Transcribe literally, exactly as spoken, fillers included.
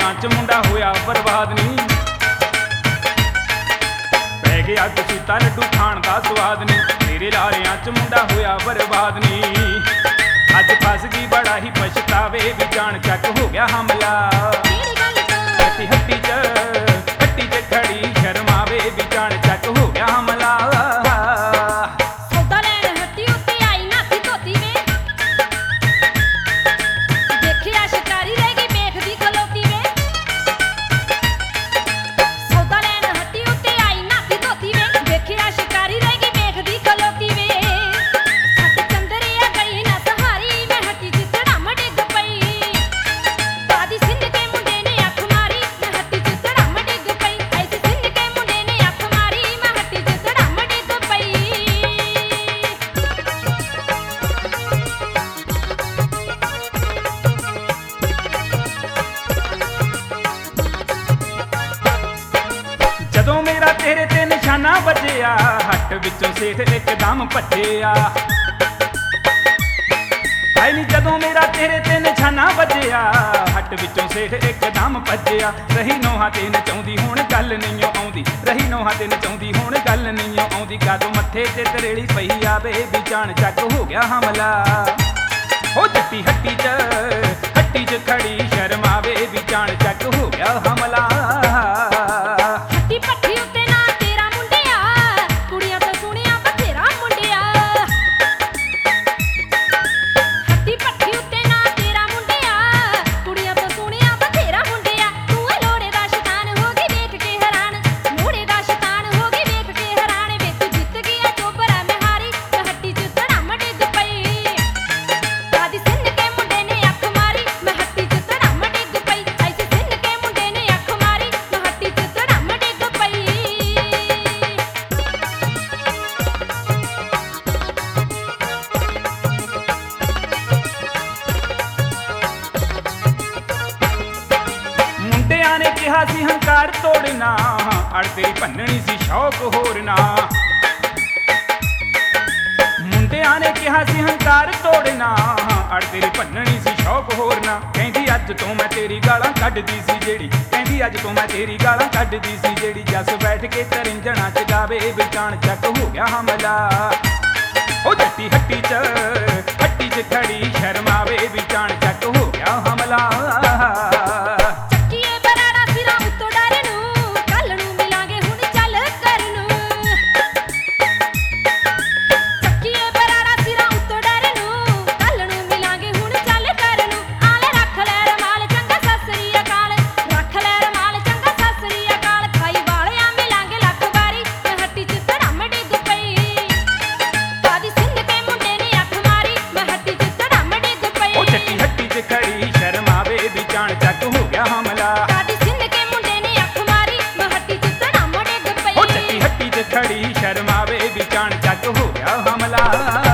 ਲਾਰਿਆਂ ਚ ਮੁੰਡਾ ਹੋਇਆ ਬਰਬਾਦ ਨੀ। ਪੈ ਗਿਆ ਕਸੂਤਾ ਲੱਡੂ ਖਾਣ ਦਾ ਸਵਾਦ ਨੀ, ਤੇਰੇ ਲਾਰਿਆਂ ਚ ਮੁੰਡਾ ਹੋਇਆ ਬਰਬਾਦ ਨੀ। ਅੱਜ ਫਸ ਗਈ ਬੜਾ ਹੀ ਪਛਤਾਵੇ ਵੀ ਜਾਣ ਚੱਕ ਹੋ ਗਿਆ ਹਮਲਾ। ਹੱਟੀ ਹੱਟੀ ਚ ਹੱਟੀ ਚ ਖੜੀ ਸ਼ਰਮਾਵੇ ਵੀ ਜਾਣ ਚੱਕ ਹੋ ਗਿਆ ਹਮਲਾ। ਸੌਦਾ ਲੈਣ ਹੱਟੀ ਉੱਤੇ ਆਈ ਨਾਥੀ ਧੋਤੀ ਵੇ, ਦੇਖਿਆ ਸ਼ਿਕਾਰੀ ਰਹਿ ਗਈ ਵੇਖਦੀ ਖਲੋਤੀ ਵੇ। ਸੌਦਾ ਲੈਣ ਹੱਟੀ ਉੱਤੇ ਆਈ ਨਾਥੀ ਧੋਤੀ ਵੇ, ਦੇਖਿਆ ਸ਼ਿਕਾਰੀ ਰਹਿ ਗਈ ਵੇਖਦੀ ਖਲੋਤੀ ਵੇ। ਸੱਤ ਚੰਦਰਿਆ ਗਈ ਨਾ ਸਹਾਰੀ, ਮੈਂ ਹੱਟੀ ਚ ਧੜਮ ਡਿੱਗ ਪਈ। ਦਾਦੀ ਸਿੰਧ ਕੇ ਮੁੰਡੇ ਨੇ ਅੱਖ ਮਾਰੀ, ਮੈਂ ਹੱਟੀ ਚ ਧੜਮ ਡਿੱਗ ਪਈ। ਐਸੀ ਸਿੰਧ ਕੇ ਮੁੰਡੇ ਨੇ ਅੱਖ ਮਾਰੀ, ਮੈਂ ਹੱਟੀ ਚ ਧੜਮ ਡਿੱਗ ਪਈ। ਜਦੋਂ ਮੇਰਾ ਤੇਰੇ ਤੇ ਨਿਸ਼ਾਨਾ ਵੱਜਿਆ, ਹੱਟ ਵਿੱਚੋਂ ਸੇਠ ਇੱਕਦਮ ਭੱਜਿਆ। ਹਾਏ ਨੀ ਜਦੋਂ ਮੇਰਾ ਤੇਰੇ ਤੇ ਨਿਸ਼ਾਨਾ ਵੱਜਿਆ, ਹੱਟ ਵਿੱਚੋਂ ਸੇਠ ਇੱਕਦਮ ਭੱਜਿਆ। ਰਹੀ ਨੋਹਾਂ ਤੇ ਨਚਾਉਂਦੀ ਹੁਣ ਗੱਲ ਨਹੀਂ ਆਉਂਦੀ, ਰਹੀ ਨੋਹਾਂ ਤੇ ਨਚਾਉਂਦੀ ਹੁਣ ਗੱਲ ਨਹੀਂ ਆਉਂਦੀ। ਕਾਦੋਂ ਮੱਥੇ ਤੇ ਤਰੇੜੀ ਪਈ ਆਵੇ ਵੀ ਜਾਣ ਚੱਕ ਹੋ ਗਿਆ ਹਮਲਾ। ਉਹ ਜੱਟੀ ਹੱਟੀ ਚ ਹੱਟੀ ਚ ਖੜੀ ਸ਼ਰਮਾਵੇ ਵੀ ਜਾਣ ਚੱਕ ਹੋ ਗਿਆ ਹਮਲਾ। ਹੱਟੀ ਭੱਠੀ ਉੱਤੇ ਨਾ ਤੇਰਾ ਮੁੰਡਿਆ, ਕੁੜੀਆਂ ਤੋਂ ਸੁਣਿਆ ਬਥੇਰਾ ਮੁੰਡਿਆ। ਹੱਟੀ ਭੱਠੀ ਉੱਤੇ ਨਾ ਤੇਰਾ ਮੁੰਡਿਆ, ਕੁੜੀਆਂ ਤੋਂ ਸੁਣਿਆ ਬਥੇਰਾ ਮੁੰਡਿਆ। ਤੂੰ ਏ ਲੋੜੇ ਦਾ ਸ਼ੈਤਾਨ ਹੋ ਗਈ ਵੇਖ ਕੇ ਹੈਰਾਨ, ਲੋੜੇ ਦਾ ਸ਼ੈਤਾਨ ਹੋ ਗਈ ਵੇਖ ਕੇ ਹੈਰਾਨ। ਵੇ ਤੂੰ ਜਿੱਤ ਗਿਆ ਚੋਬਰਾ ਮਿਹਾਰੀ, ਤੇ ਹੱਟੀ ਚ ਧੜਮ ਡਿੱਗ ਪਈ। ਦਾਦੀ ਸਿੰਧ ਕੇ ਮੁੰਡੇ ਨੇ ਅੱਖ ਮਾਰੀ, ਮੈਂ ਹੱਟੀ ਚ ਧੜਮ ਡਿੱਗ ਪਈ। ਐਸੀ ਸਿੰਧ ਕੇ ਮੁੰਡੇ ਨੇ ਅੱਖ ਮਾਰੀ, ਮੈਂ ਹੱਟੀ ਚ ਧੜਮ ਡਿੱਗ ਪਈ। ਮੁੰਡਿਆਂ ਨੇ ਕਿਹਾ ਸੀ ਹੰਕਾਰ ਤੋੜਨਾ, ਅੜ ਤੇਰੀ ਭੰਨਣੀ ਸੀ ਸ਼ੌਕ ਹੋਰ ਨਾ। ਮੁੰਡਿਆਂ ਨੇ ਕਿਹਾ ਸੀ ਹੰਕਾਰ ਤੋੜਨਾ, ਅੜ ਤੇਰੀ ਭੰਨਣੀ ਸੀ ਸ਼ੌਕ ਹੋਰ ਨਾ। ਕਹਿੰਦੀ ਅੱਜ ਤੋਂ ਮੈਂ ਤੇਰੀ ਗਾਲਾਂ ਕੱਢਦੀ ਸੀ ਜਿਹੜੀ, ਕਹਿੰਦੀ ਅੱਜ ਤੋਂ ਮੈਂ ਤੇਰੀ ਗਾਲਾਂ ਕੱਢਦੀ ਸੀ ਜਿਹੜੀ। ਜੱਸ ਬੈਠ ਕੇ ਤਰਿੰਜਣਾ ਚ ਗਾਵੇ ਵਿਚਾਣ ਚੱਕ ਹੋ ਗਿਆ ਹਮਲਾ। ਉਹ ਜੱਟੀ ਹੱਟੀ ਚ ਹੱਟੀ ਚ ਖੜੀ ਸ਼ਰਮਾਵੇ ਵਿਚਾਣ ਚੱਕ ਹੋ ਗਿਆ ਹਮਲਾ। ਚੱਕੀਏ ਬਰਾੜਾ ਸਿਰਾਂ ਉੱਤੋਂ ਡਰ ਨੂੰ, ਕੱਲ ਨੂੰ ਮਿਲਾਂਗੇ ਹੁਣ ਚੱਲ ਕਰਨ ਨੂੰ। ਚੱਕੀਏ ਬਰਾੜਾ ਸਿਰਾਂ ਉੱਤੋਂ ਡਰ ਨੂੰ, ਕੱਲ ਨੂੰ ਮਿਲਾਂਗੇ ਹੁਣ ਚੱਲ ਕਰਨ ਨੂੰ। ਆਲੇ ਰੱਖ ਲੈ ਰਮਾਲ ਚੰਗਾ ਸਤਿ ਸ੍ਰੀ ਅਕਾਲ, ਰੱਖ ਲੈ ਰਮਾਲ ਚੰਗਾ ਸਤਿ ਸ੍ਰੀ ਅਕਾਲ। ਖਾਈ ਵਾਲਿਆਂ ਮਿਲਾਂਗੇ ਲੱਖ ਵਾਰੀ, ਮੈਂ ਹੱਟੀ ਚ ਧੜਮ ਡਿੱਗ ਪਈ। ਦਾਦੀ ਸਿੰਧ ਕੇ ਮੁੰਡੇ ਨੇ ਅੱਖ ਮਾਰੀ, ਮੈਂ ਹੱਟੀ ਚ ਧੜਮ ਡਿੱਗ ਪਈ। ਉਹ ਜੱਟੀ ਹੱਟੀ ਚ ਖੜੀ ਸ਼ਰਮਾਵੇ ਵਿਚਾਣ ਚੱਕ ਹੋ ਗਿਆ ਹਮਲਾ। ਦਾਦੀ ਸਿੰਧ ਕੇ ਮੁੰਡੇ ਨੇ ਅੱਖ ਮਾਰੀ, ਮੈਂ ਹੱਟੀ ਚ ਧੜਮ ਡਿੱਗ ਪਈ। ਉਹ ਜੱਟੀ ਹੱਟੀ ਚ ਖੜੀ ਸ਼ਰਮਾਵੇ ਵਿਚਾਣ ਚੱਕ ਹੋ ਗਿਆ ਹਮਲਾ।